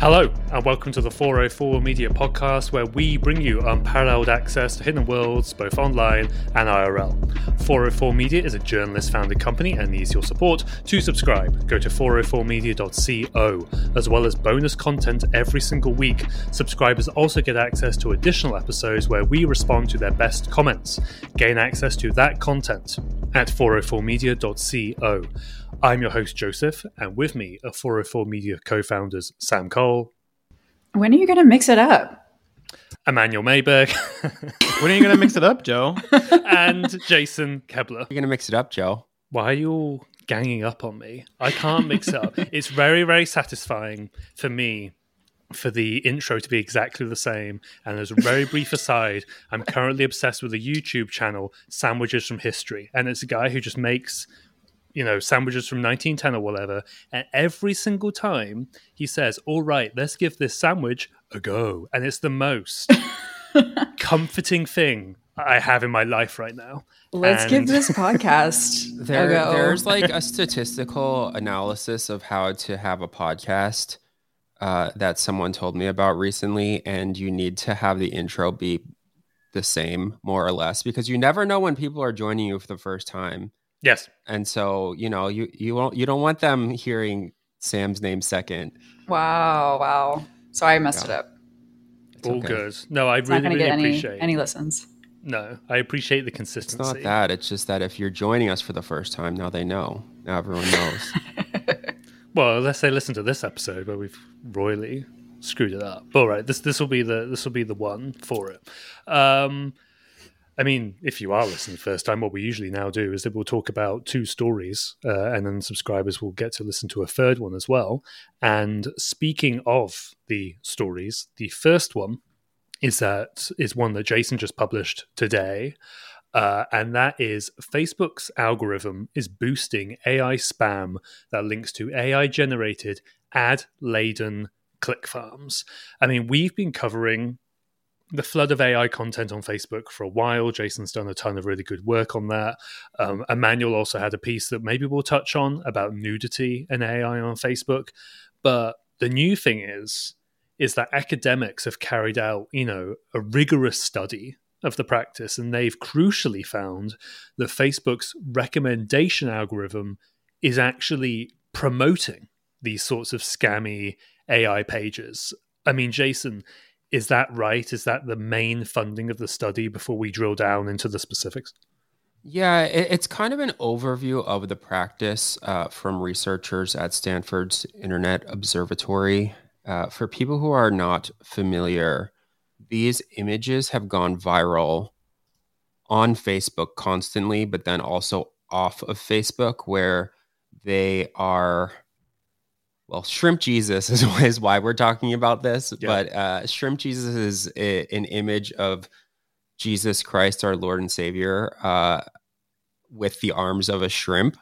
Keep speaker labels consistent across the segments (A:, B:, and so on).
A: Hello, and welcome to the 404 Media podcast, where we bring you unparalleled access to hidden worlds, both online and IRL. 404 Media is a journalist-founded company and needs your support. To subscribe, go to 404media.co. As well as bonus content every single week, subscribers also get access to additional episodes where we respond to their best comments. Gain access to that content at 404media.co. I'm your host, Joseph, and with me are 404 Media co-founders Sam Cole.
B: When are you going to mix it up?
A: Emmanuel Mayberg.
C: When are you going to mix it up, Joe?
A: And Jason Kebler.
C: You're going to mix it up, Joe.
A: Why are you all ganging up on me? I can't mix it up. It's very, very satisfying for me for the intro to be exactly the same. And as a very brief aside, I'm currently obsessed with a YouTube channel, Sandwiches from History. And it's a guy who just makes, sandwiches from 1910 or whatever. And every single time he says, all right, let's give this sandwich a go. And it's the most comforting thing I have in my life right now.
B: Let's give this podcast a go.
C: There's like a statistical analysis of how to have a podcast that someone told me about recently. And you need to have the intro be the same, more or less, because you never know when people are joining you for the first time.
A: Yes.
C: And so, you don't want them hearing Sam's name second.
B: Wow. Sorry, I messed it up.
C: It's
A: all
C: okay.
A: Good. No, I
B: It's
A: really,
B: not going to
A: really
B: get
A: appreciate
B: any listens.
A: No, I appreciate the
C: It's
A: consistency.
C: not that. It's just that if you're joining us for the first time, now they know. Now everyone knows.
A: Well, unless they listen to this episode where we've royally screwed it up. All right, this will be the one for it. I mean, if you are listening first time, what we usually now do is that we'll talk about two stories, and then subscribers will get to listen to a third one as well. And speaking of the stories, the first one is one that Jason just published today, and that is Facebook's algorithm is boosting AI spam that links to AI-generated ad-laden click farms. I mean, we've been covering the flood of AI content on Facebook for a while. Jason's done a ton of really good work on that. Emmanuel also had a piece that maybe we'll touch on about nudity and AI on Facebook. But the new thing is that academics have carried out, a rigorous study of the practice, and they've crucially found that Facebook's recommendation algorithm is actually promoting these sorts of scammy AI pages. I mean, Jason, is that right? Is that the main funding of the study before we drill down into the specifics?
C: Yeah, it's kind of an overview of the practice from researchers at Stanford's Internet Observatory. For people who are not familiar, these images have gone viral on Facebook constantly, but then also off of Facebook, where they are... Well, Shrimp Jesus is why we're talking about this. Yeah. But Shrimp Jesus is an image of Jesus Christ, our Lord and Savior, with the arms of a shrimp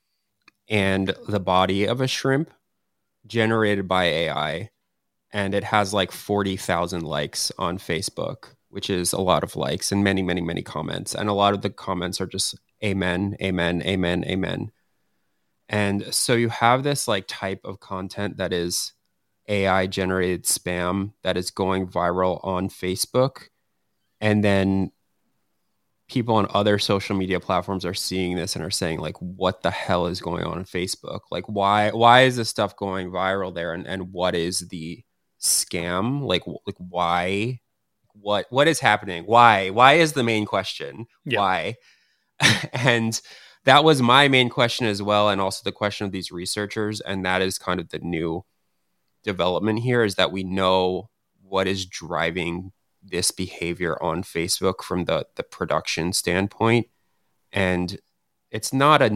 C: and the body of a shrimp, generated by AI. And it has like 40,000 likes on Facebook, which is a lot of likes and many, many, many comments. And a lot of the comments are just amen, amen, amen, amen. And so you have this like type of content that is AI generated spam that is going viral on Facebook. And then people on other social media platforms are seeing this and are saying like, what the hell is going on Facebook? Like, why is this stuff going viral there? And what is the scam? Like why, what is happening? Why is the main question? Yeah. Why? And that was my main question as well, and also the question of these researchers. And that is kind of the new development here, is that we know what is driving this behavior on Facebook from the production standpoint. And it's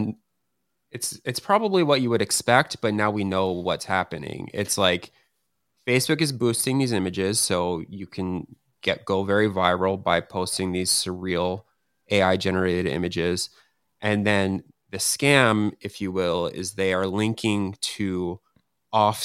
C: probably what you would expect, but now we know what's happening. It's like Facebook is boosting these images, so you can go very viral by posting these surreal AI generated images. And then the scam, if you will, is they are linking to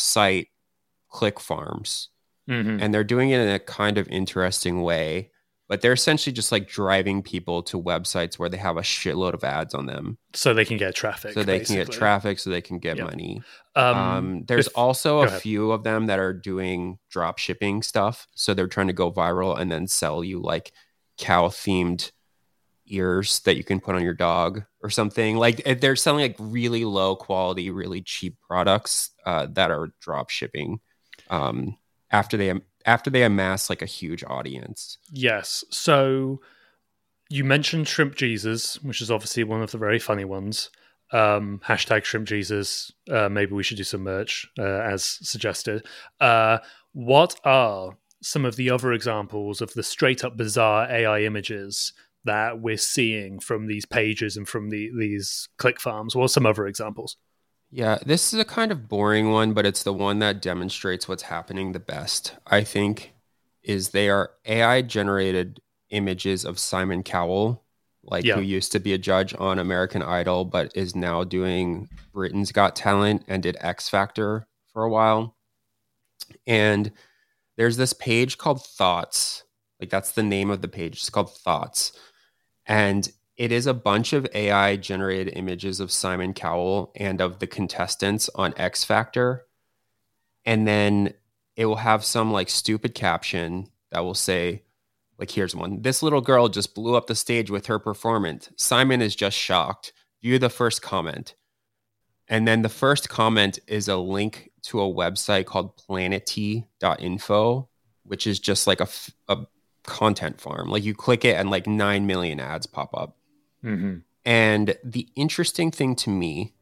C: off-site click farms. Mm-hmm. And they're doing it in a kind of interesting way. but they're essentially just like driving people to websites where they have a shitload of ads on them.
A: So they can get traffic.
C: So they can get traffic, so they can get
A: Yep.
C: money. There's also
A: Go
C: a
A: ahead.
C: few of them that are doing drop shipping stuff. So they're trying to go viral and then sell you like cow-themed ears that you can put on your dog or something. Like they're selling like really low quality, really cheap products that are drop shipping after they amass like a huge audience.
A: Yes. So you mentioned Shrimp Jesus, which is obviously one of the very funny ones. Hashtag Shrimp Jesus. Maybe we should do some merch as suggested. What are some of the other examples of the straight up bizarre AI images that we're seeing from these pages and from these click farms? What are some other examples?
C: Yeah, this is a kind of boring one, but it's the one that demonstrates what's happening the best, I think, is they are AI generated images of Simon Cowell, who used to be a judge on American Idol, but is now doing Britain's Got Talent and did X Factor for a while. And there's this page called Thoughts. Like that's the name of the page. It's called Thoughts. And it is a bunch of AI generated images of Simon Cowell and of the contestants on X Factor. And then it will have some like stupid caption that will say, like, here's one. This little girl just blew up the stage with her performance. Simon is just shocked. View the first comment. And then the first comment is a link to a website called planety.info, which is just like a content farm. Like you click it and like 9 million ads pop up.
A: Mm-hmm.
C: And the interesting thing to me,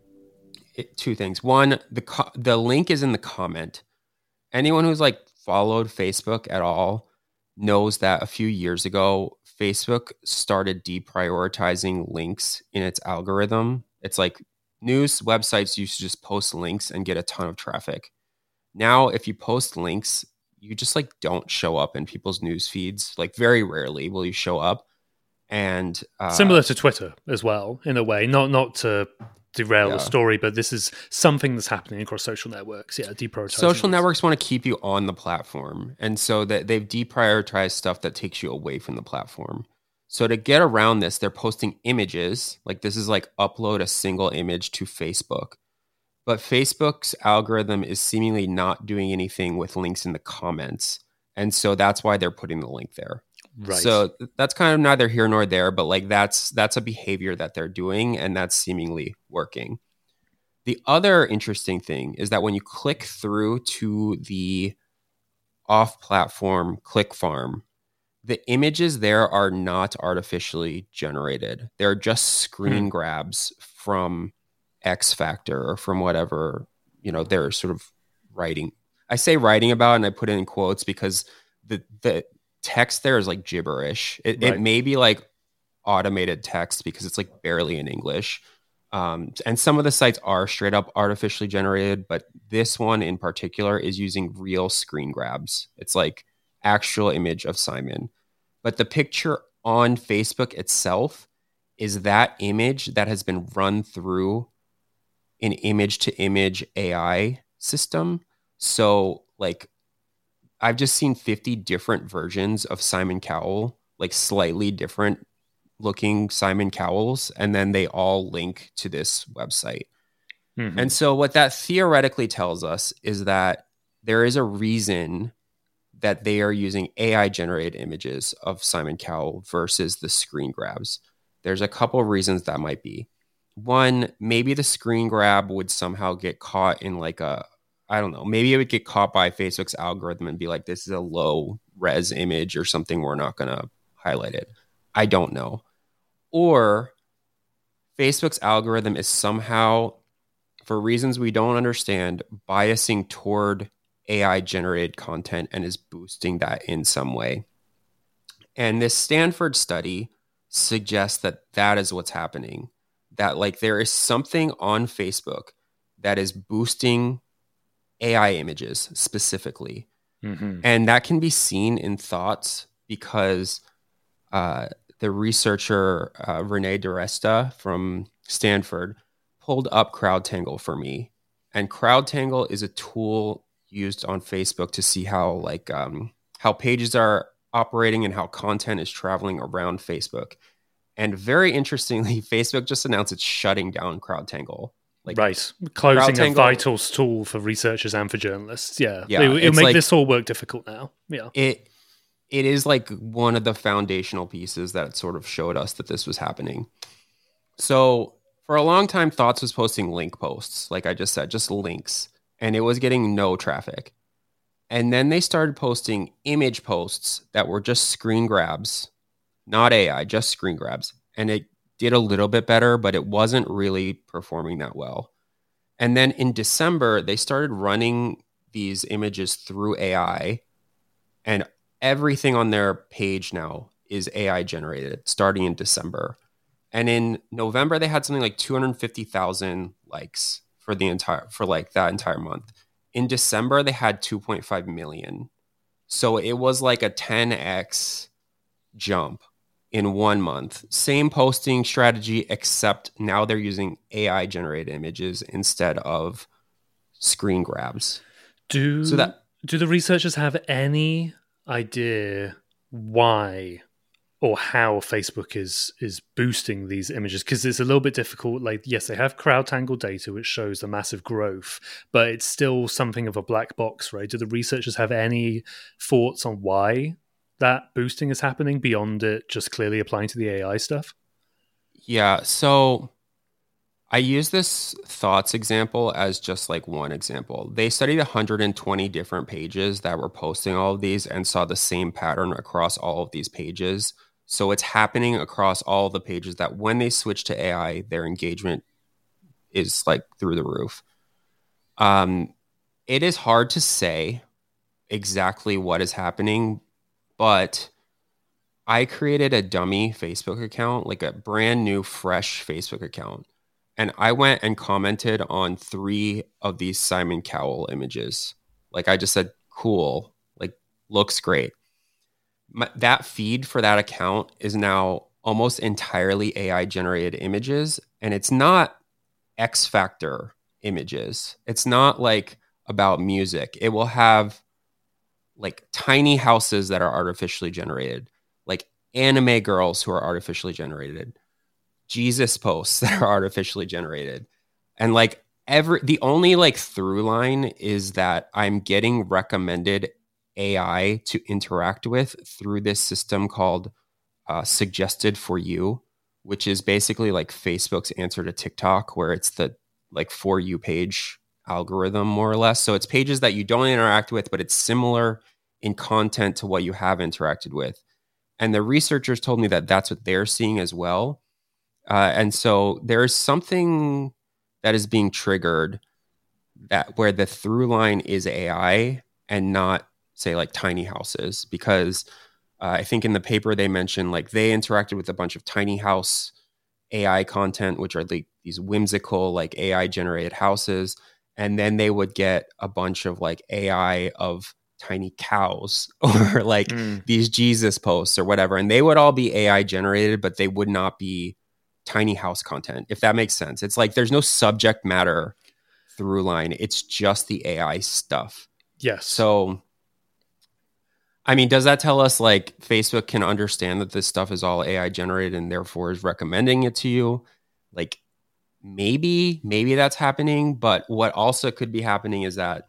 C: two things. One, the link is in the comment. Anyone who's like followed Facebook at all knows that a few years ago, Facebook started deprioritizing links in its algorithm. It's like news websites used to just post links and get a ton of traffic. Now, if you post links, you just like don't show up in people's news feeds. Like very rarely will you show up. And
A: similar to Twitter as well, in a way, not to derail the story, but this is something that's happening across social networks. Yeah, deprioritizing.
C: Social networks want to keep you on the platform, and so that they've deprioritized stuff that takes you away from the platform. So to get around this, they're posting images. Like this is like upload a single image to Facebook. But Facebook's algorithm is seemingly not doing anything with links in the comments. And so that's why they're putting the link there.
A: Right.
C: So that's kind of neither here nor there, but like that's a behavior that they're doing, and that's seemingly working. The other interesting thing is that when you click through to the off-platform click farm, the images there are not artificially generated. They're just screen grabs from X Factor or from whatever, they're sort of writing. I say writing about, and I put it in quotes because the text there is like gibberish. It may be like automated text because it's like barely in English. And some of the sites are straight up artificially generated, but this one in particular is using real screen grabs. It's like actual image of Simon. But the picture on Facebook itself is that image that has been run through an image-to-image AI system. So, like, I've just seen 50 different versions of Simon Cowell, like slightly different looking Simon Cowells, and then they all link to this website. Mm-hmm. And so what that theoretically tells us is that there is a reason that they are using AI-generated images of Simon Cowell versus the screen grabs. There's a couple of reasons that might be. One, maybe the screen grab would somehow get caught in like I don't know, maybe it would get caught by Facebook's algorithm and be like, this is a low res image or something. We're not going to highlight it. I don't know. Or Facebook's algorithm is somehow, for reasons we don't understand, biasing toward AI generated content and is boosting that in some way. And this Stanford study suggests that that is what's happening. That like there is something on Facebook that is boosting AI images specifically. Mm-hmm. And that can be seen in Thoughts because the researcher Renee DiResta from Stanford pulled up CrowdTangle for me. And CrowdTangle is a tool used on Facebook to see how pages are operating and how content is traveling around Facebook. And very interestingly, Facebook just announced it's shutting down CrowdTangle.
A: Right. Closing
C: CrowdTangle,
A: a vital tool for researchers and for journalists. Yeah.
C: Yeah,
A: It'll make
C: like,
A: this all work difficult now. Yeah.
C: It is like one of the foundational pieces that sort of showed us that this was happening. So for a long time, Thoughts was posting link posts, like I just said, just links, and it was getting no traffic. And then they started posting image posts that were just screen grabs, not AI, just screen grabs. And it did a little bit better, but it wasn't really performing that well. And then in December, they started running these images through AI, and everything on their page now is AI generated starting in December. And in November, they had something like 250,000 likes for that entire month. In December, they had 2.5 million. So it was like a 10x jump in 1 month. Same posting strategy, except now they're using AI generated images instead of screen grabs.
A: Do the researchers have any idea why or how Facebook is boosting these images? Because it's a little bit difficult. Like, yes, they have CrowdTangle data, which shows the massive growth, but it's still something of a black box, right? Do the researchers have any thoughts on why that boosting is happening beyond it just clearly applying to the AI stuff?
C: Yeah, so I use this Thoughts example as just like one example. They studied 120 different pages that were posting all of these and saw the same pattern across all of these pages. So it's happening across all the pages that when they switch to AI, their engagement is like through the roof. It is hard to say exactly what is happening, but I created a dummy Facebook account, like a brand new, fresh Facebook account. And I went and commented on 3 of these Simon Cowell images. Like I just said, cool, like looks great. That feed for that account is now almost entirely AI generated images. And it's not X Factor images. It's not like about music. It will have like tiny houses that are artificially generated, like anime girls who are artificially generated, Jesus posts that are artificially generated. And like the only like through line is that I'm getting recommended AI to interact with through this system called Suggested for You, which is basically like Facebook's answer to TikTok, where it's the like For You page algorithm, more or less. So it's pages that you don't interact with, but it's similar in content to what you have interacted with. And the researchers told me that that's what they're seeing as well. And so there is something that is being triggered that where the through line is AI and not, say, like tiny houses, because I think in the paper they mentioned like they interacted with a bunch of tiny house AI content, which are like these whimsical like AI generated houses, and then they would get a bunch of like AI of tiny cows or like these Jesus posts or whatever, and they would all be AI generated, but they would not be tiny house content, if that makes sense. It's like there's no subject matter through line. It's just the AI stuff.
A: Yes.
C: So, I mean, does that tell us like Facebook can understand that this stuff is all AI generated and therefore is recommending it to you? Like maybe that's happening. But what also could be happening is that,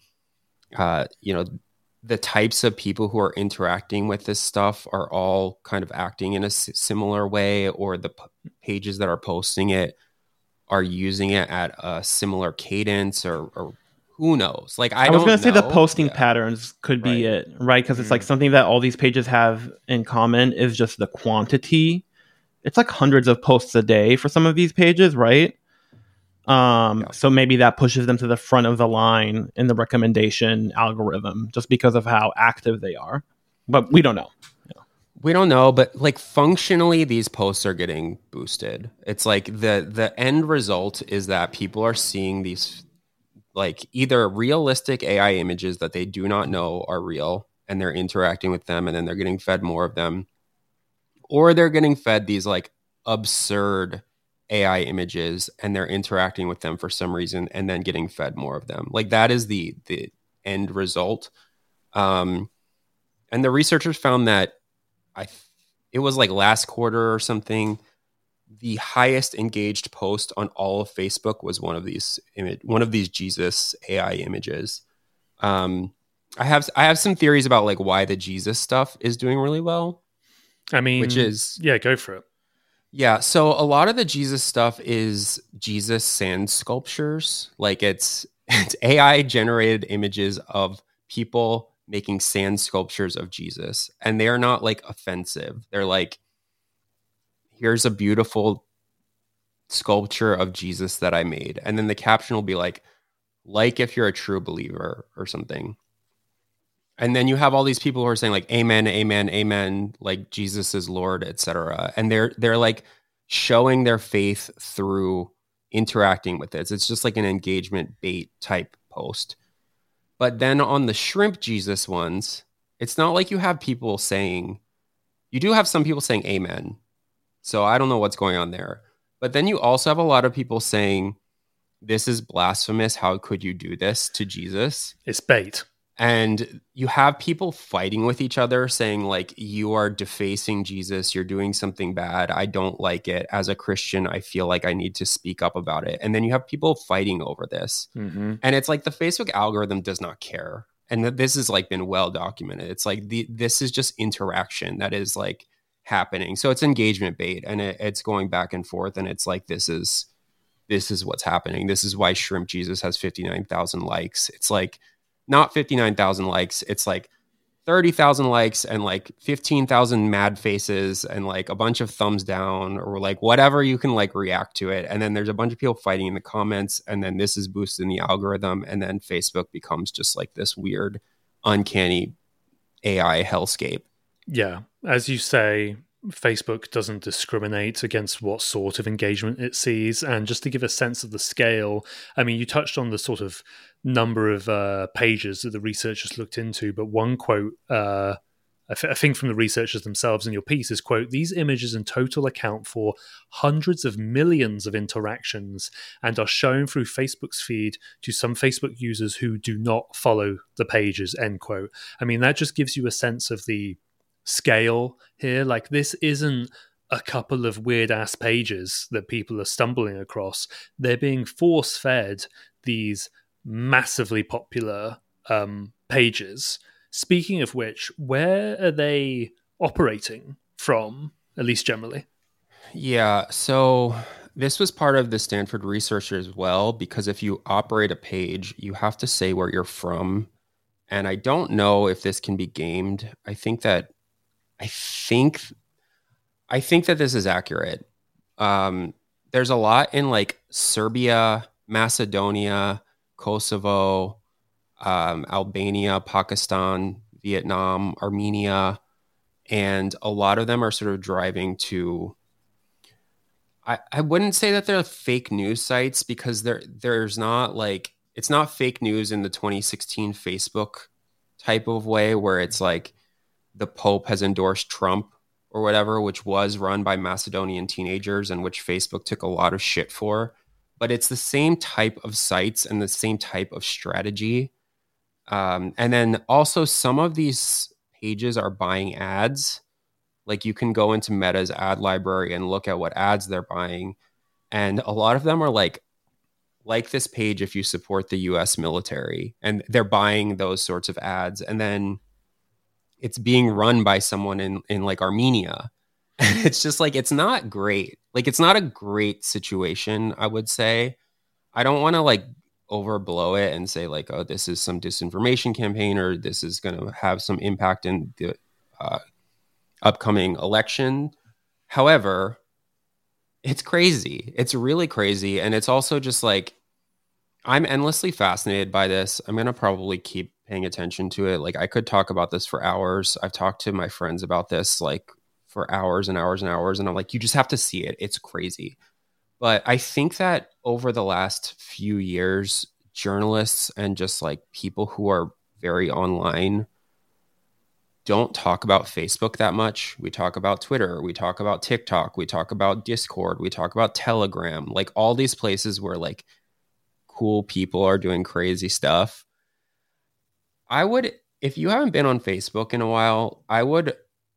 C: the types of people who are interacting with this stuff are all kind of acting in a similar way, or the pages that are posting it are using it at a similar cadence, or who knows? Like I was going to
D: say the posting patterns could be it, right? Because it's like something that all these pages have in common is just the quantity. It's like hundreds of posts a day for some of these pages, right? So maybe that pushes them to the front of the line in the recommendation algorithm just because of how active they are. But we don't know.
C: We don't know, but like functionally, these posts are getting boosted. It's like the end result is that people are seeing these like either realistic AI images that they do not know are real, and they're interacting with them, and then they're getting fed more of them, or they're getting fed these like absurd AI images and they're interacting with them for some reason and then getting fed more of them. Like that is the end result. And the researchers found that it was like last quarter or something, the highest engaged post on all of Facebook was one of these Jesus AI images. I have some theories about like why the Jesus stuff is doing really well.
A: I mean,
C: which is
A: go for it.
C: Yeah, so a lot of the Jesus stuff is Jesus sand sculptures. Like it's AI generated images of people making sand sculptures of Jesus, and they are not like offensive. They're like, here's a beautiful sculpture of Jesus that I made, and then the caption will be like if you're a true believer or something. And then you have all these people who are saying like, amen, amen, amen, like Jesus is Lord, etc. And they're like showing their faith through interacting with it. It's just like an engagement bait type post. But then on the shrimp Jesus ones, it's not like you have people saying, you do have some people saying amen. So I don't know what's going on there. But then you also have a lot of people saying, this is blasphemous. How could you do this to Jesus?
A: It's bait.
C: And you have people fighting with each other saying like, you are defacing Jesus. You're doing something bad. I don't like it. As a Christian, I feel like I need to speak up about it. And then you have people fighting over this.
A: Mm-hmm.
C: And it's like the Facebook algorithm does not care. And this has like been well documented. It's like this is just interaction that is like happening. So it's engagement bait, and it's going back and forth. And it's like, this is what's happening. This is why Shrimp Jesus has 59,000 likes. It's like, not 59,000 likes. It's like 30,000 likes and like 15,000 mad faces and like a bunch of thumbs down or like whatever you can like react to it. And then there's a bunch of people fighting in the comments, and then this is boosting the algorithm. And then Facebook becomes just like this weird, uncanny AI hellscape.
A: Yeah. As you say, Facebook doesn't discriminate against what sort of engagement it sees. And just to give a sense of the scale, I mean, you touched on the sort of number of pages that the researchers looked into, but one quote, I think from the researchers themselves in your piece is, quote, these images in total account for hundreds of millions of interactions and are shown through Facebook's feed to some Facebook users who do not follow the pages, end quote. I mean, that just gives you a sense of the scale here. Like, this isn't a couple of weird ass pages that people are stumbling across. They're being force fed these massively popular pages. Speaking of which, where are they operating from, at least generally?
C: Yeah, so this was part of the Stanford research as well, because if you operate a page, you have to say where you're from. And I don't know if this can be gamed. I think that this is accurate. There's a lot in like Serbia, Macedonia, Kosovo, Albania, Pakistan, Vietnam, Armenia, and a lot of them are sort of driving to, I wouldn't say that they're fake news sites, because there's not like, it's not fake news in the 2016 Facebook type of way where it's like the Pope has endorsed Trump or whatever, which was run by Macedonian teenagers and which Facebook took a lot of shit for. But it's the same type of sites and the same type of strategy. And then also some of these pages are buying ads. Like you can go into Meta's ad library and look at what ads they're buying. And a lot of them are like this page if you support the US military, and they're buying those sorts of ads. And then it's being run by someone in like Armenia. And it's just like, it's not great. Like, it's not a great situation, I would say. I don't want to like overblow it and say like, oh, this is some disinformation campaign or this is going to have some impact in the upcoming election. However, it's crazy. It's really crazy. And it's also just like, I'm endlessly fascinated by this. I'm going to probably keep paying attention to it. Like, I could talk about this for hours. I've talked to my friends about this like for hours and hours and hours. And I'm like, you just have to see it. It's crazy. But I think that over the last few years, journalists and just like people who are very online don't talk about Facebook that much. We talk about Twitter. We talk about TikTok. We talk about Discord. We talk about Telegram. Like all these places where like cool people are doing crazy stuff. I would, if you haven't been on Facebook in a while, I would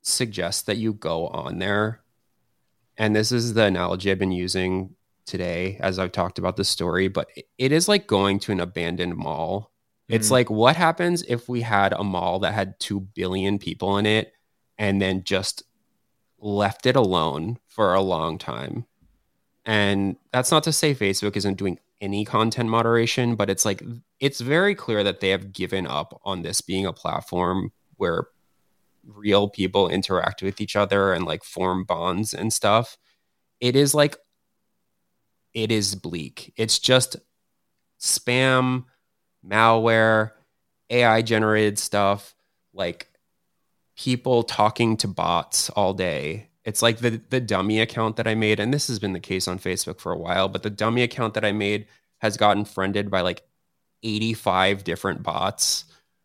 C: suggest that you go on there. And this is the analogy I've been using today as I've talked about this story, but it is like going to an abandoned mall. It's like, what happens if we had a mall that had 2 billion people in it and then just left it alone for a long time? And that's not to say Facebook isn't doing any content moderation, but it's like, it's very clear that they have given up on this being a platform where real people interact with each other and like form bonds and stuff. It is like, it is bleak. It's just spam, malware, AI generated stuff, like people talking to bots all day. It's like the dummy account that I made, and this has been the case on Facebook for a while, but the dummy account that I made has gotten friended by like 85 different bots.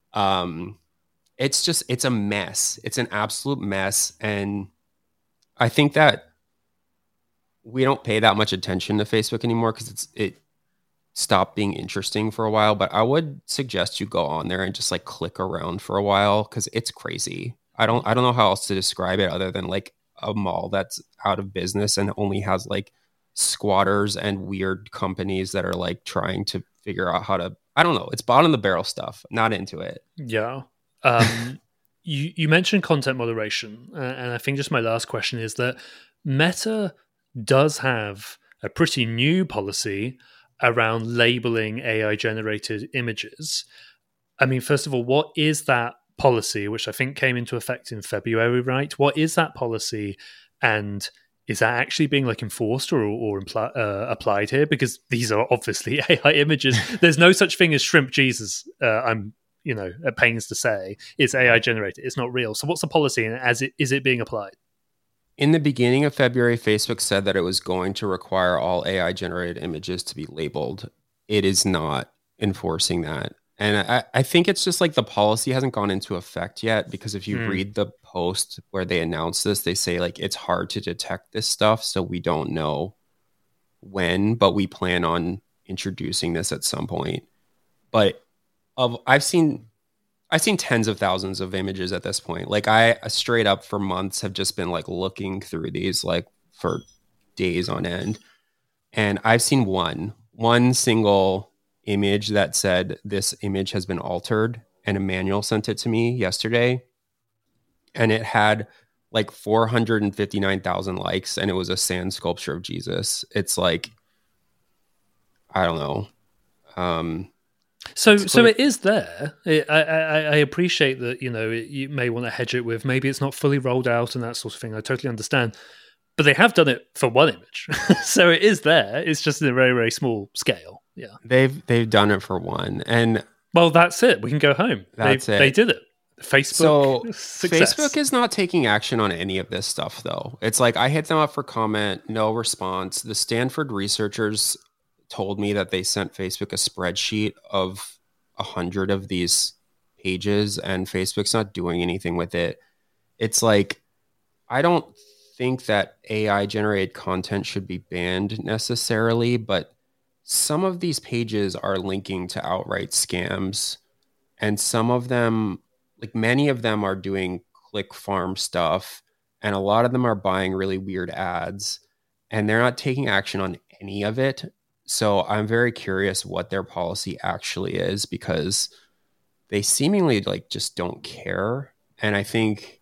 C: It's a mess. It's an absolute mess. And I think that we don't pay that much attention to Facebook anymore because it stopped being interesting for a while. But I would suggest you go on there and just like click around for a while because it's crazy. I don't know how else to describe it other than like a mall that's out of business and only has like squatters and weird companies that are like trying to figure out how to, I don't know. It's bottom of the barrel stuff. Not into it.
A: Yeah. You mentioned content moderation, and I think just my last question is that Meta does have a pretty new policy around labeling AI-generated images. I mean, first of all, what is that policy, which I think came into effect in February, right? What is that policy, and is that actually being like enforced or applied here? Because these are obviously AI images. There's no such thing as shrimp Jesus. I'm at pains to say it's AI generated. It's not real. So what's the policy, and is it being applied?
C: In the beginning of February, Facebook said that it was going to require all AI generated images to be labeled. It is not enforcing that. And I think it's just like the policy hasn't gone into effect yet, because if you read the post where they announce this, they say like it's hard to detect this stuff. So we don't know when, but we plan on introducing this at some point. But I've seen tens of thousands of images at this point. Like I straight up for months have just been like looking through these like for days on end. And I've seen one single image that said this image has been altered, and Emmanuel sent it to me yesterday, and it had like 459,000 likes, and it was a sand sculpture of Jesus. It's like, I don't know.
A: So it is there. I appreciate that, you may want to hedge it with maybe it's not fully rolled out and that sort of thing. I totally understand. But they have done it for one image. So it is there. It's just in a very, very small scale. Yeah.
C: They've done it for one. And
A: well, that's it. We can go home. They did it. Facebook. Success.
C: Facebook is not taking action on any of this stuff, though. It's like I hit them up for comment, no response. The Stanford researchers told me that they sent Facebook a spreadsheet of 100 of these pages, and Facebook's not doing anything with it. It's like, I don't think that AI generated content should be banned necessarily, but some of these pages are linking to outright scams, and some of them, like many of them, are doing click farm stuff, and a lot of them are buying really weird ads, and they're not taking action on any of it. So I'm very curious what their policy actually is, because they seemingly like just don't care. And I think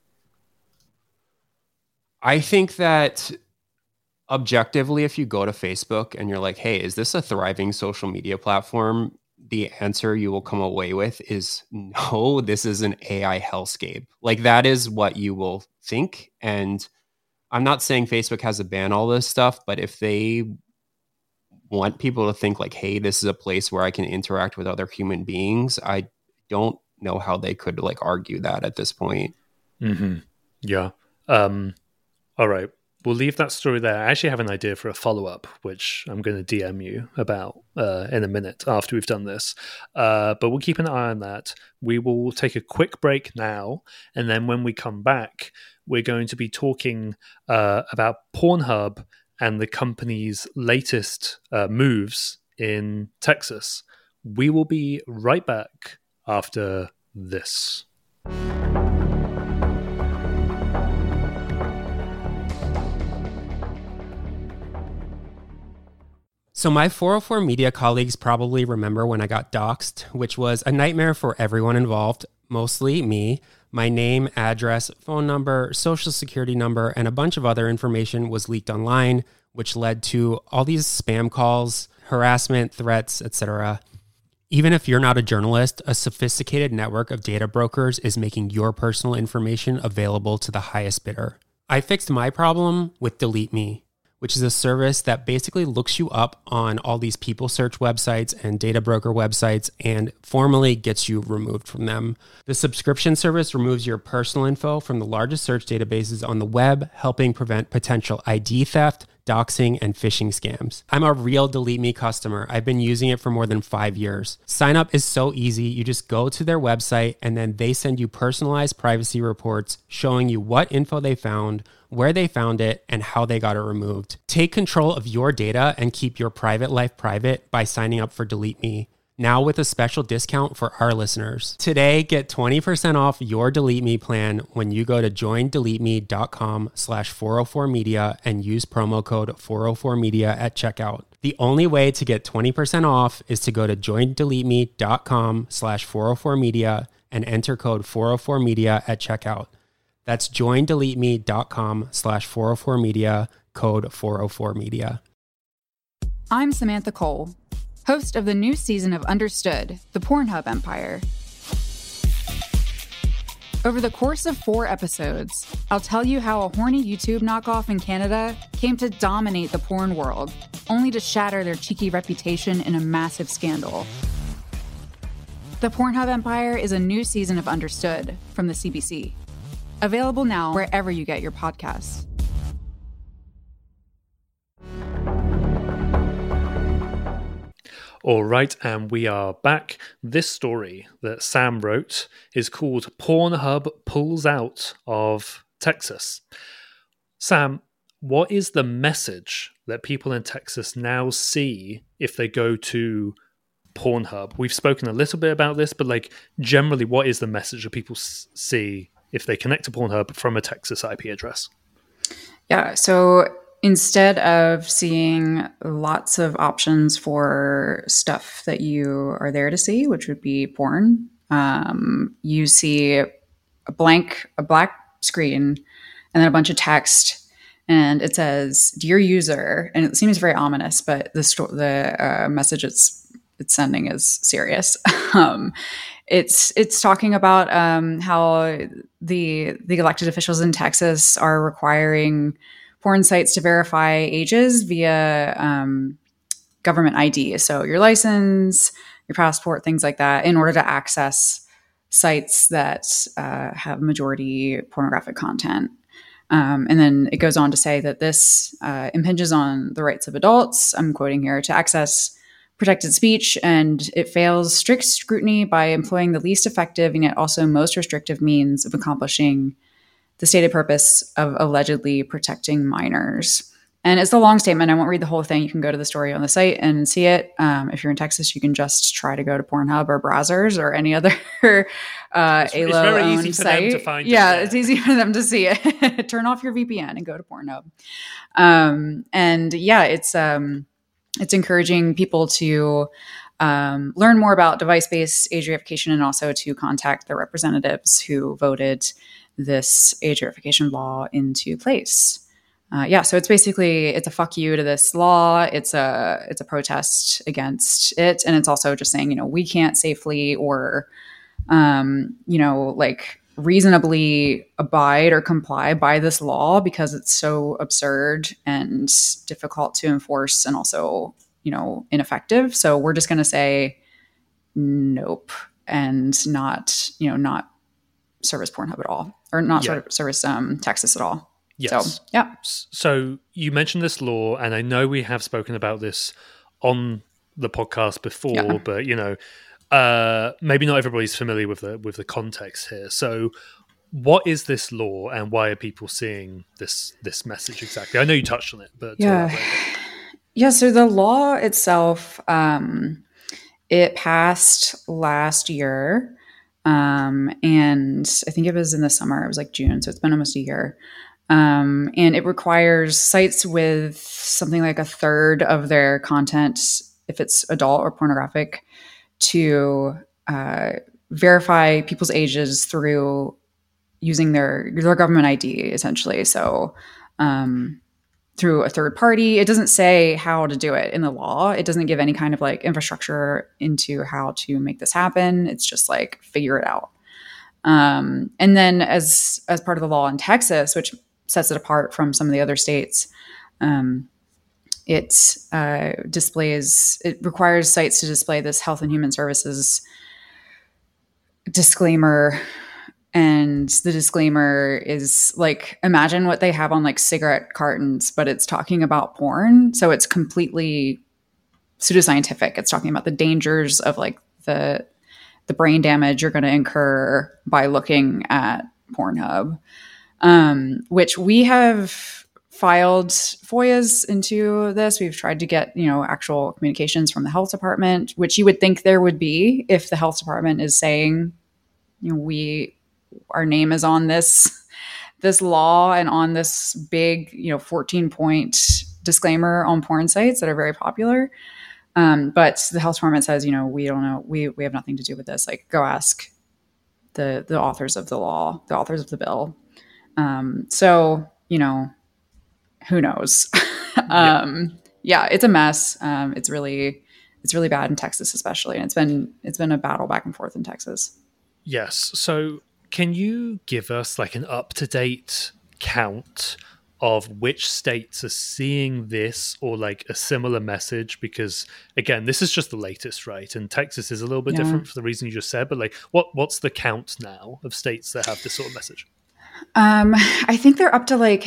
C: that objectively, if you go to Facebook and you're like, hey, is this a thriving social media platform? The answer you will come away with is no, this is an AI hellscape. Like that is what you will think. And I'm not saying Facebook has to ban all this stuff, but if they want people to think like, hey, this is a place where I can interact with other human beings, I don't know how they could like argue that at this point.
A: Mm-hmm. Yeah. All right. We'll leave that story there. I actually have an idea for a follow-up, which I'm going to DM you about in a minute after we've done this. But we'll keep an eye on that. We will take a quick break now, and then when we come back, we're going to be talking about Pornhub and the company's latest moves in Texas. We will be right back after this.
C: So my 404 Media colleagues probably remember when I got doxxed, which was a nightmare for everyone involved, mostly me. My name, address, phone number, social security number, and a bunch of other information was leaked online, which led to all these spam calls, harassment, threats, etc. Even if you're not a journalist, a sophisticated network of data brokers is making your personal information available to the highest bidder. I fixed my problem with Delete Me, which is a service that basically looks you up on all these people search websites and data broker websites and formally gets you removed from them. The subscription service removes your personal info from the largest search databases on the web, helping prevent potential ID theft, doxing, and phishing scams. I'm a real Delete Me customer. I've been using it for more than 5 years. Sign up is so easy. You just go to their website and then they send you personalized privacy reports showing you what info they found, where they found it, and how they got it removed. Take control of your data and keep your private life private by signing up for Delete Me. Now with a special discount for our listeners. Today, get 20% off your Delete Me plan when you go to joindeleteme.com/404media and use promo code 404media at checkout. The only way to get 20% off is to go to joindeleteme.com/404media and enter code 404media at checkout. That's joindeleteme.com/404media, code 404media.
B: I'm Samantha Cole, host of the new season of Understood, the Pornhub Empire. Over the course of 4 episodes, I'll tell you how a horny YouTube knockoff in Canada came to dominate the porn world, only to shatter their cheeky reputation in a massive scandal. The Pornhub Empire is a new season of Understood from the CBC. Available now wherever you get your podcasts.
A: All right, and we are back. This story that Sam wrote is called Pornhub Pulls Out of Texas. Sam, what is the message that people in Texas now see if they go to Pornhub? We've spoken a little bit about this, but like generally, what is the message that people see if they connect to Pornhub from a Texas IP address?
B: Yeah, so instead of seeing lots of options for stuff that you are there to see, which would be porn, you see a black screen and then a bunch of text, and it says, "Dear user," and it seems very ominous, but the message it's sending is serious. It's talking about how the elected officials in Texas are requiring porn sites to verify ages via government ID. So your license, your passport, things like that, in order to access sites that have majority pornographic content. And then it goes on to say that this impinges on the rights of adults, I'm quoting here, to access protected speech, and it fails strict scrutiny by employing the least effective and yet also most restrictive means of accomplishing the stated purpose of allegedly protecting minors. And it's a long statement. I won't read the whole thing. You can go to the story on the site and see it. If you're in Texas, you can just try to go to Pornhub or Brazzers or any other
A: it's very easy for them to find it.
B: Yeah, it's easy for them to see it. Turn off your VPN and go to Pornhub. And yeah, it's encouraging people to learn more about device-based age verification and also to contact their representatives who voted this age verification law into place. So it's basically, it's a fuck you to this law. It's a protest against it. And it's also just saying, we can't safely or, reasonably abide or comply by this law because it's so absurd and difficult to enforce and also, ineffective. So we're just going to say nope and not service Pornhub at all, or not service Texas at all.
A: Yes.
B: So, yeah.
A: So you mentioned this law, and I know we have spoken about this on the podcast before, but maybe not everybody's familiar with the context here. So what is this law, and why are people seeing this message exactly? I know you touched on it, but
B: so the law itself, it passed last year. And I think it was in the summer. It was like June. So it's been almost a year. And it requires sites with something like a third of their content, if it's adult or pornographic, to verify people's ages through using their government ID, essentially. So through a third party. It doesn't say how to do it in the law. It doesn't give any kind of like infrastructure into how to make this happen. It's just like figure it out. And then as part of the law in Texas, which sets it apart from some of the other states, it requires sites to display this Health and Human Services disclaimer. And the disclaimer is like, imagine what they have on like cigarette cartons, but it's talking about porn. So it's completely pseudoscientific. It's talking about the dangers of like the brain damage you're going to incur by looking at Pornhub, which we have filed FOIAs into this. We've tried to get, actual communications from the health department, which you would think there would be if the health department is saying, our name is on this law and on this big, 14-point disclaimer on porn sites that are very popular. But the health department says, we don't know. We have nothing to do with this. Like, go ask the authors of the law, the authors of the bill. So, who knows? Yeah, it's a mess. It's really bad in Texas, especially. And it's been a battle back and forth in Texas.
A: Yes. So can you give us like an up-to-date count of which states are seeing this or like a similar message? Because again, this is just the latest, right? And Texas is a little bit different for the reason you just said, but like what's the count now of states that have this sort of message?
B: I think they're up to like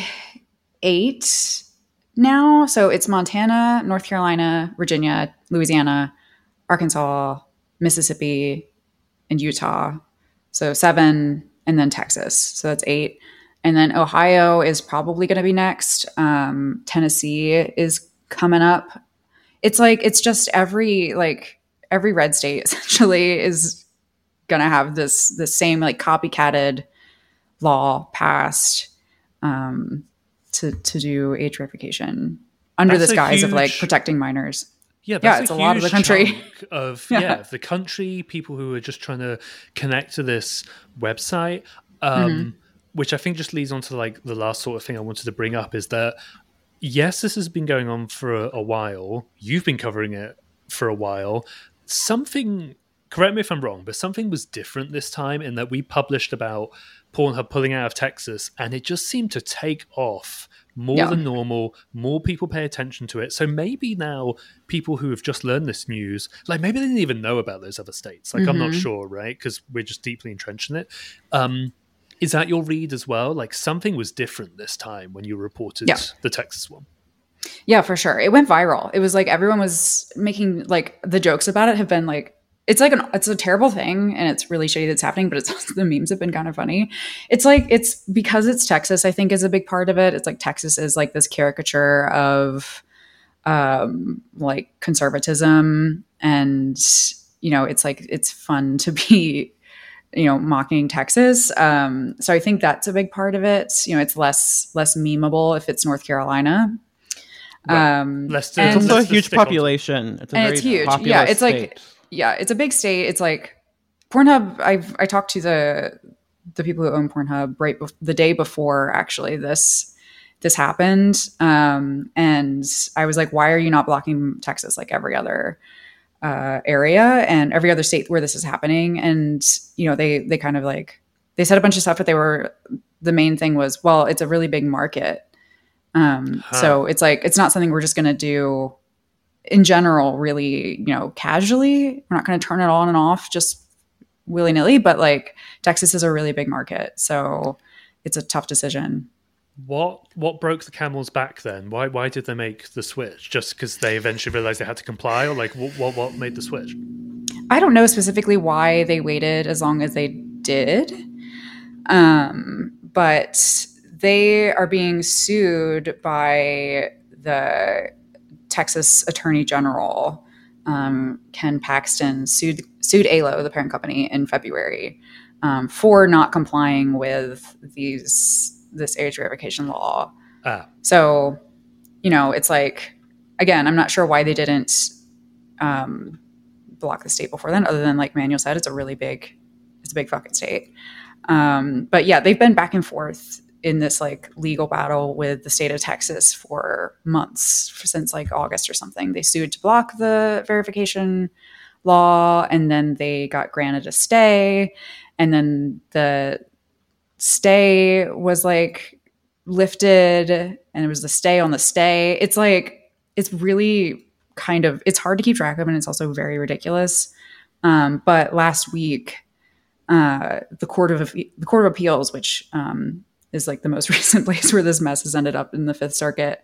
B: 8 now. So it's Montana, North Carolina, Virginia, Louisiana, Arkansas, Mississippi, and Utah. So 7, and then Texas. So that's 8. And then Ohio is probably going to be next. Tennessee is coming up. It's just every red state essentially is going to have this same like copycatted law passed to do age verification under this guise of like protecting minors.
A: Yeah, that's
B: it's a lot of the country.
A: Of the country, people who are just trying to connect to this website, which I think just leads on to like the last sort of thing I wanted to bring up is that, yes, this has been going on for a while. You've been covering it for a while. Something, correct me if I'm wrong, but something was different this time in that we published about Pornhub pulling out of Texas, and it just seemed to take off more than normal. More people pay attention to it. So maybe now people who have just learned this news, like maybe they didn't even know about those other states. Like I'm not sure, right? Because we're just deeply entrenched in it. Is that your read as well? Like something was different this time when you reported the Texas one. Yeah,
B: for sure. It went viral. It was like everyone was making like the jokes about it have been like, it's a terrible thing and it's really shitty that's happening, but the memes have been kind of funny. It's like, it's because it's Texas, I think is a big part of it. It's like Texas is like this caricature of like conservatism and, it's like, it's fun to be, mocking Texas. So I think that's a big part of it. It's less memeable if it's North Carolina.
D: It's also a huge population. It's
B: huge. Yeah. It's state. Like, yeah, it's a big state. It's like Pornhub. I talked to the people who own Pornhub the day before actually this happened, and I was like, "Why are you not blocking Texas like every other area and every other state where this is happening?" And they kind of like they said a bunch of stuff, but the main thing was, well, it's a really big market, so it's like it's not something we're just going to do. In general, really, casually, we're not going to turn it on and off just willy-nilly, but like Texas is a really big market. So it's a tough decision.
A: What broke the camel's back then? Why did they make the switch? Just because they eventually realized they had to comply, or like what made the switch?
B: I don't know specifically why they waited as long as they did. But they are being sued by the Texas Attorney General. Ken Paxton sued ALO, the parent company, in February for not complying with this age verification law.
A: So,
B: it's like, again, I'm not sure why they didn't block the state before then, other than, like Manuel said, it's a big fucking state. But yeah, they've been back and forth in this like legal battle with the state of Texas for months, since like August or something. They sued to block the verification law, and then they got granted a stay, and then the stay was like lifted, and it was the stay on the stay. It's like, it's really it's hard to keep track of, and it's also very ridiculous. But last week, the Court of Appeals, which is like the most recent place where this mess has ended up in the Fifth Circuit,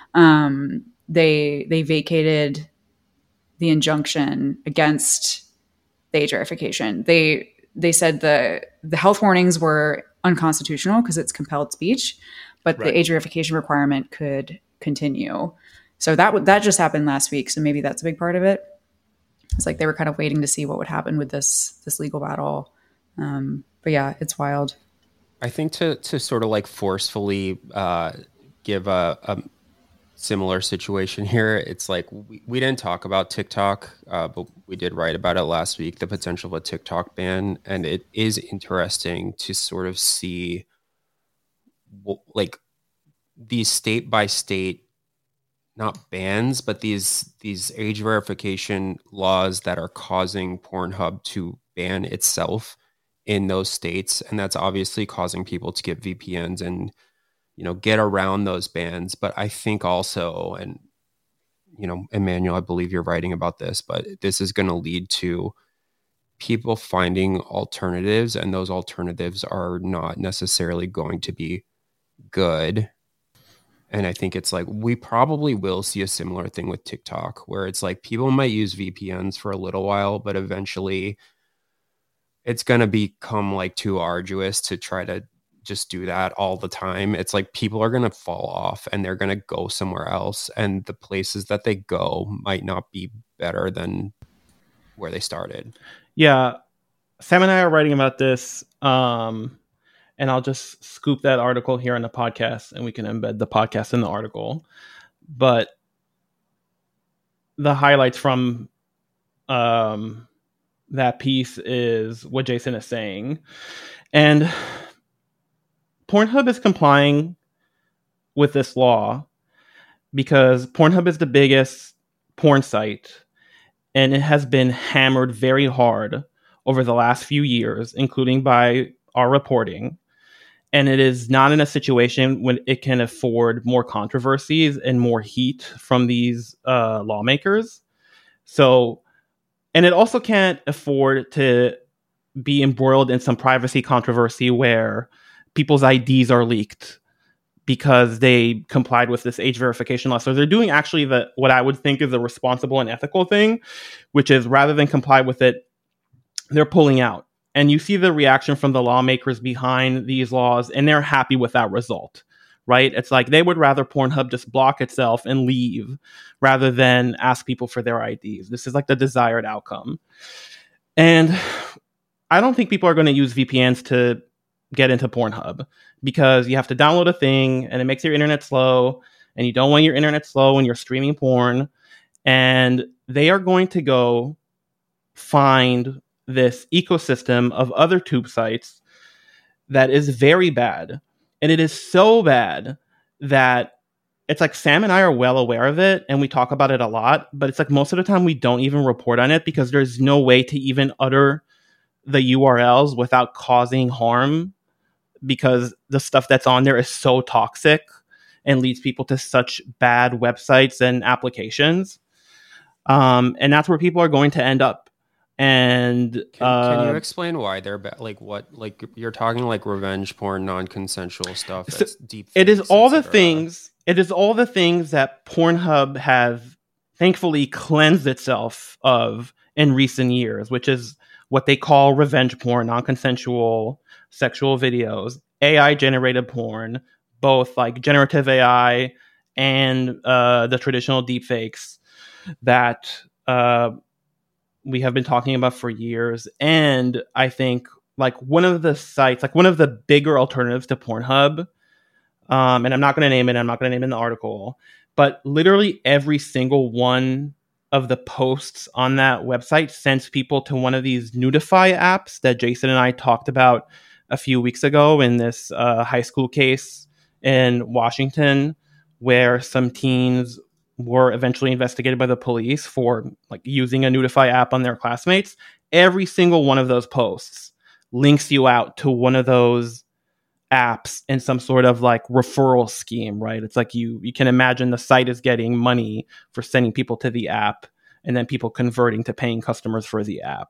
B: they vacated the injunction against the age verification. They said the health warnings were unconstitutional because it's compelled speech, but the age verification requirement could continue. So that just happened last week. So maybe that's a big part of it. It's like they were kind of waiting to see what would happen with this legal battle. But yeah, it's wild.
C: I think to sort of like forcefully give a similar situation here, it's like we didn't talk about TikTok, but we did write about it last week, the potential of a TikTok ban. And it is interesting to sort of see like these state by state, not bans, but these age verification laws that are causing Pornhub to ban itself in those states. And that's obviously causing people to get VPNs and, get around those bans. But I think also, and, Emmanuel, I believe you're writing about this, but this is going to lead to people finding alternatives, and those alternatives are not necessarily going to be good. And I think it's like, we probably will see a similar thing with TikTok, where it's like people might use VPNs for a little while, but eventually it's going to become like too arduous to try to just do that all the time. It's like people are going to fall off and they're going to go somewhere else. And the places that they go might not be better than where they started.
D: Yeah. Sam and I are writing about this. And I'll just scoop that article here on the podcast, and we can embed the podcast in the article. But the highlights from that piece is what Jason is saying. And Pornhub is complying with this law because Pornhub is the biggest porn site, and it has been hammered very hard over the last few years, including by our reporting. And it is not in a situation when it can afford more controversies and more heat from these lawmakers. So, and it also can't afford to be embroiled in some privacy controversy where people's IDs are leaked because they complied with this age verification law. So they're doing actually what I would think is a responsible and ethical thing, which is rather than comply with it, they're pulling out. And you see the reaction from the lawmakers behind these laws, and they're happy with that result, right? It's like they would rather Pornhub just block itself and leave rather than ask people for their IDs. This is like the desired outcome. And I don't think people are going to use VPNs to get into Pornhub because you have to download a thing and it makes your internet slow, and you don't want your internet slow when you're streaming porn. And they are going to go find this ecosystem of other tube sites that is very bad. And it is so bad that it's like Sam and I are well aware of it and we talk about it a lot, but it's like most of the time we don't even report on it because there's no way to even utter the URLs without causing harm, because the stuff that's on there is so toxic and leads people to such bad websites and applications. And that's where people are going to end up. And
C: can you explain why they're like what, like you're talking like revenge porn, non-consensual stuff, that's deep.
D: It is all the things. It is all the things that Pornhub have thankfully cleansed itself of in recent years, which is what they call revenge porn, non-consensual sexual videos, AI generated porn, both like generative AI and the traditional deepfakes that we have been talking about for years. And I think like one of the sites, like one of the bigger alternatives to Pornhub and I'm not going to name it. I'm not going to name it in the article, but literally every single one of the posts on that website sends people to one of these Nudify apps that Jason and I talked about a few weeks ago in this high school case in Washington, where some teens were eventually investigated by the police for like using a Nudify app on their classmates. Every single one of those posts links you out to one of those apps in some sort of like referral scheme, right? It's like you can imagine the site is getting money for sending people to the app and then people converting to paying customers for the app.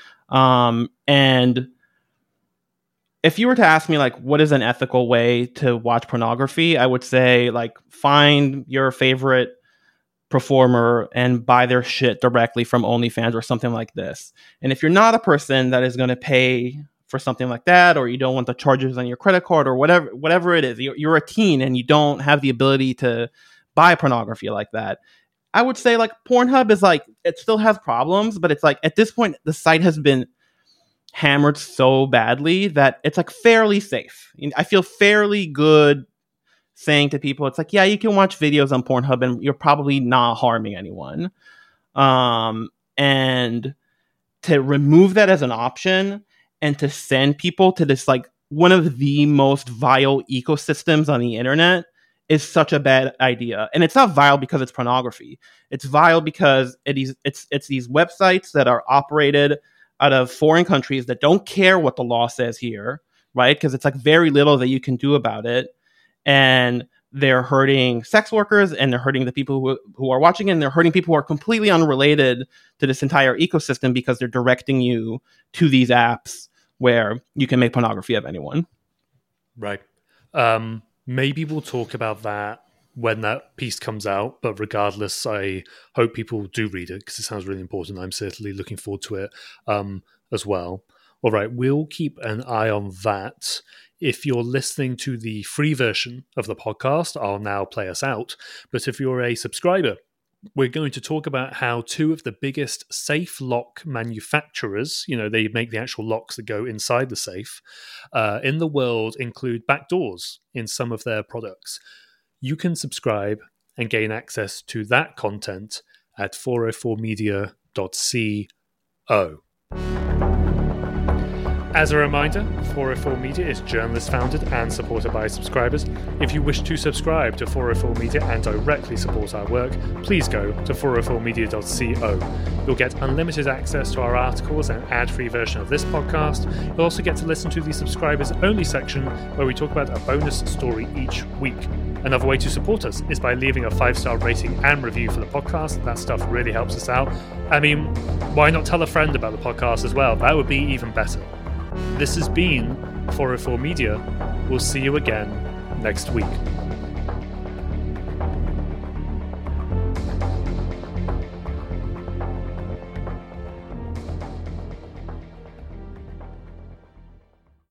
D: And if you were to ask me like, what is an ethical way to watch pornography? I would say like find your favorite performer and buy their shit directly from OnlyFans or something like this. And if you're not a person that is going to pay for something like that, or you don't want the charges on your credit card or whatever it is, you're a teen and you don't have the ability to buy pornography like that, I would say like Pornhub is like, it still has problems, but it's like at this point the site has been hammered so badly that it's like fairly safe. I feel fairly good saying to people, it's like, yeah, you can watch videos on Pornhub and you're probably not harming anyone. And to remove that as an option and to send people to this like one of the most vile ecosystems on the internet is such a bad idea. And it's not vile because it's pornography. It's vile because it's these websites that are operated out of foreign countries that don't care what the law says here, right? Because it's like very little that you can do about it. And they're hurting sex workers and they're hurting the people who are watching it, and they're hurting people who are completely unrelated to this entire ecosystem because they're directing you to these apps where you can make pornography of anyone.
A: Right. Maybe we'll talk about that when that piece comes out, but regardless, I hope people do read it because it sounds really important. I'm certainly looking forward to it as well. All right, we'll keep an eye on that. If you're listening to the free version of the podcast, I'll now play us out. But if you're a subscriber, we're going to talk about how two of the biggest safe lock manufacturers, they make the actual locks that go inside the safe, in the world include backdoors in some of their products. You can subscribe and gain access to that content at 404media.co. As a reminder, 404 Media is journalist-founded and supported by subscribers. If you wish to subscribe to 404 Media and directly support our work, please go to 404media.co. You'll get unlimited access to our articles and ad-free version of this podcast. You'll also get to listen to the subscribers-only section where we talk about a bonus story each week. Another way to support us is by leaving a 5-star rating and review for the podcast. That stuff really helps us out. I mean, why not tell a friend about the podcast as well? That would be even better. This has been 404 Media. We'll see you again next week.